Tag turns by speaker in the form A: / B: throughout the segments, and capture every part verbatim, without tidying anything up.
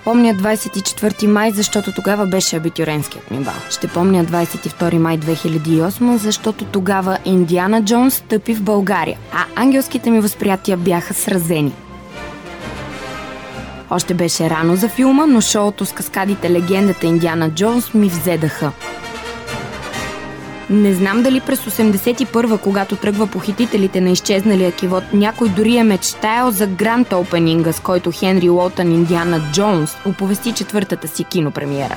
A: Помня двадесет и четвърти май, защото тогава беше абитюренският ми бал. Ще помня двадесет и втори май две хиляди и осма, защото тогава Индиана Джонс стъпи в България, а ангелските ми възприятия бяха сразени. Още беше рано за филма, но шоуто с каскадите легендата Индиана Джонс ми взе дъха. Не знам дали през осемдесет и първа, когато тръгва похитителите на изчезналия кивот, някой дори е мечтаял за гранд опенинга, с който Хенри Уолтън Индиана Джонс оповести четвъртата си кинопремиера.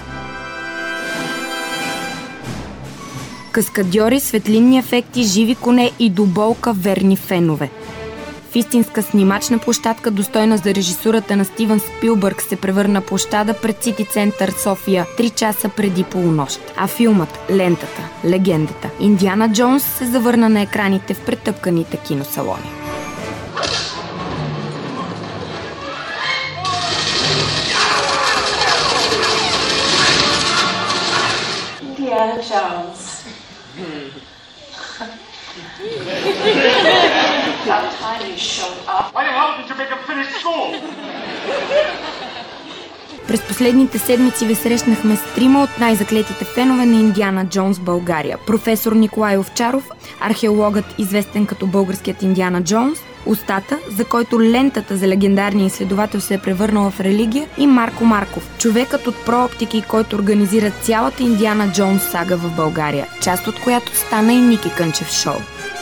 A: Каскадьори, светлинни ефекти, живи коне и до болка верни фенове. В истинска снимачна площадка, достойна за режисурата на Стивън Спилбърг, се превърна площада пред Сити Център София три часа преди полунощ. А филмът, лентата, легендата Индиана Джонс се завърна на екраните в претъпканите киносалони.
B: Индиана Джонс. About time you showed up.
C: Why the hell did you make him finish school?
A: През последните седмици ви срещнахме с трима от най-заклетите фенове на Индиана Джонс в България. Професор Николай Овчаров, археологът, известен като българският Индиана Джонс, Устата, за който лентата за легендарния изследовател се е превърнала в религия, и Марко Марков, човекът от ProOptiki, който организира цялата Индиана Джонс сага в България, част от която стана и Ники Кънчев шоу.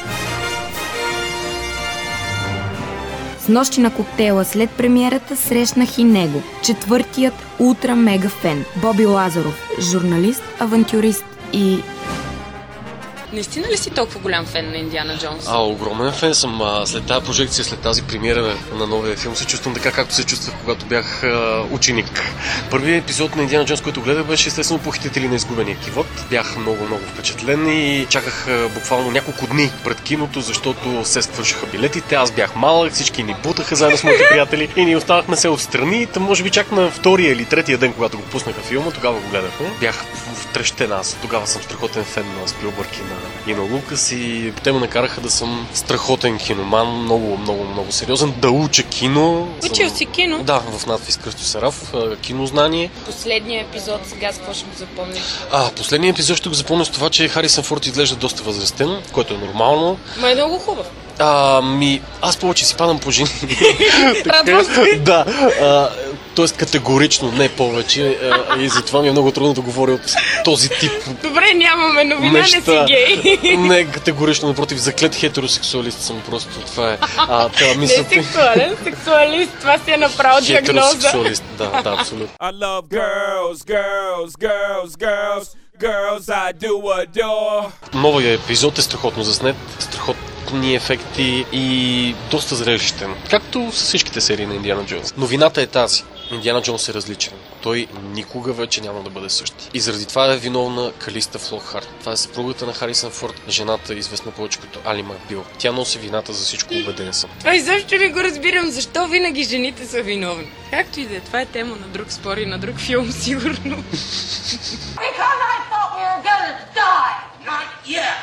A: С нощи на коктейла след премиерата срещнах и него, четвъртият ултра-мега фен, Боби Лазаров, журналист, авантюрист и...
D: Наистина ли си толкова голям фен на Индиана Джонс?
E: А, огромен фен съм. А, след тази прожекция, след тази премиера на новия филм се чувствам така, както се чувствах, когато бях а, ученик. Първият епизод на Индиана Джонс, който гледах, беше естествено Похитители на изгубения кивот. Бях много, много впечатлен и чаках а, буквално няколко дни пред киното, защото се свършиха билетите. Аз бях малък, всички ни бутаха заедно с моите приятели и ни останахме се отстрани. Та може би чак на втория или третия ден, когато го пуснаха филма, тогава го гледахме. Бях втрещен аз. Тогава съм страхотен фен на Спилбърг и на и на Лукас и те ме накараха да съм страхотен киноман, много, много, много сериозен, да уча кино.
D: Учил си кино?
E: Да, в надпис Кръстю Сараф, кинознание.
D: Последният епизод сега с какво ще го запомниш?
E: А, последният епизод ще го запомня с това, че Харисън Форд изглежда доста възрастен, което е нормално.
D: Ма е много хубав.
E: А, ми, аз повече си падам по жени.
D: Радвам се.
E: Да, а, т.е. категорично, не повече. А, и затова ми е много трудно да говоря от този тип.
D: Добре, нямаме новина,
E: неща.
D: Не си гей.
E: Не, категорично, напротив, заклет хетеросексуалист съм просто. Това е. А, това мисля...
D: Не сексуален, сексуалист, това си е направо диагноза.
E: Хетеросексуалист, да, да, абсолютно.
F: I love girls, girls, girls, girls, girls, I do adore.
E: Новия епизод е страхотно заснет, страхотни ефекти и доста зрелищен. Както с всичките серии на Индиана Джонс. Новината е тази. Индиана Джонс е различен. Той никога вече няма да бъде същи. И заради това е виновна Калиста Флокхарт. Това е съпругата на Харисън Форд, жената, известна повече като Али Макбил. Тя носи вината за всичко, убеден съм.
D: Това изобщо не го разбирам. Защо винаги жените са виновни? Както и да е, това е тема на друг спор и на друг филм, сигурно.
B: Because I thought we were gonna die. Not yet.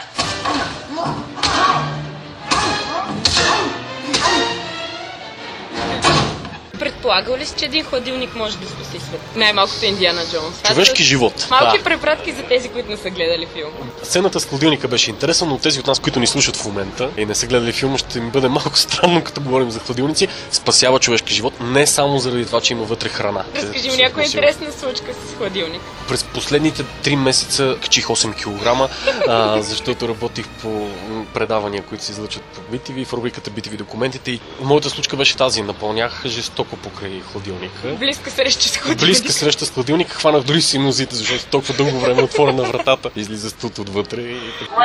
D: Предполагал ли си, че един хладилник може да спаси свет? Най-малкото Индиана Джонс.
E: Човешки живот.
D: Малки
E: да.
D: препратки за тези, които не са гледали филма.
E: Сцената с хладилника беше интересна, но тези от нас, които ни слушат в момента и не са гледали филма, ще ми бъде малко странно, като говорим за хладилници. Спасява човешки живот, не само заради това, че има вътре храна.
D: Разкажи ми някоя интересна случка с хладилник.
E: През последните три месеца качих осем килограма, а, защото работих по предавания, които се излъчват по би ти ви, в рубриката би ти ви документите. И моята случка беше тази. Напълнях жестоко покрай хладилника.
D: Близка среща с хладилника.
E: Близка среща с хладилника, хванах дори синузите, защото толкова дълго време отворя на вратата. Излиза студ отвътре и...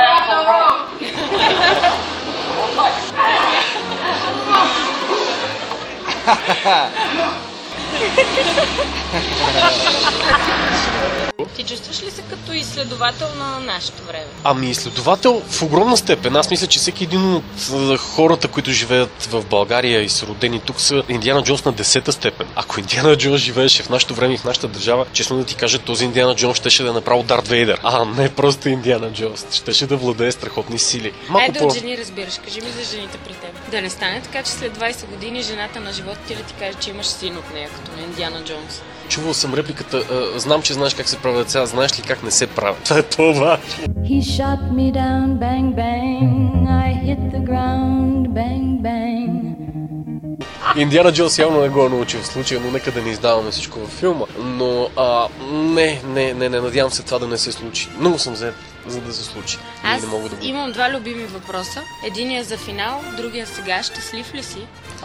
D: Ти чувстваш ли се като изследовател на нашето време?
E: Ами изследовател в огромна степен. Аз мисля, че всеки един от хората, които живеят в България и са родени тук, са Индиана Джонс на десета степен. Ако Индиана Джонс живееше в нашето време и в нашата държава, честно да ти кажа, този Индиана Джонс щеше да е направо Дарт Вейдър. А не просто Индиана Джонс. Щеше да владее страхотни сили.
D: Малко Айде по... от жени разбираш. Кажи ми за жените при теб. Да не стане така, че след двайсет години жената на живота ти да ти каже, че имаш син от нея, като на Индиана Джонс.
E: Чувал съм репликата, а, знам, че знаеш как се правят, сега знаеш ли как не се правят. Това е това.
G: He shot me down, bang, bang. I hit the ground, bang, bang.
E: Индиана Джонс явно не го е научил в случая, но нека да не издаваме всичко във филма. Но а, не, не, не, не, надявам се това да не се случи. Много съм взет, за да се случи.
D: Аз
E: не мога да го...
D: имам два любими въпроса. Единият за финал, другия сега. Щастлив ли си?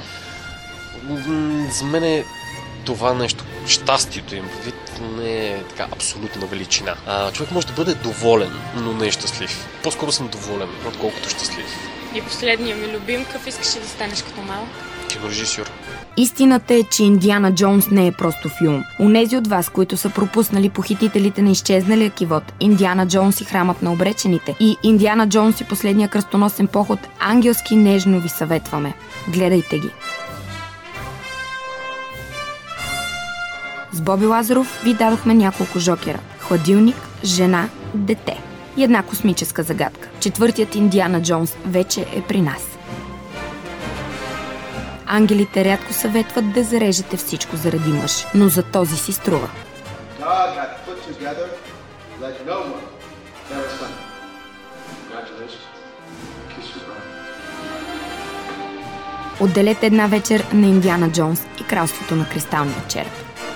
E: М- За мен е това нещо, щастието им предвид, не е така абсолютна величина. А, човек може да бъде доволен, но не е щастлив. По-скоро съм доволен, отколкото щастлив.
D: И последния ми любим, какъв искаш да станеш като малък?
E: Кинорежисьор.
A: Истината е, че Индиана Джонс не е просто филм. Унези от вас, които са пропуснали похитителите на изчезналия кивот, Индиана Джонс и храмът на обречените и Индиана Джонс и последния кръстоносен поход, ангелски нежно ви съветваме. Гледайте ги. С Боби Лазаров ви дадохме няколко жокера. Хладилник, жена, дете. И една космическа загадка. Четвъртият Индиана Джонс вече е при нас. Ангелите рядко съветват да зарежете всичко заради мъж, но за този си струва. Отделете една вечер на Индиана Джонс и кралството на кристалния череп.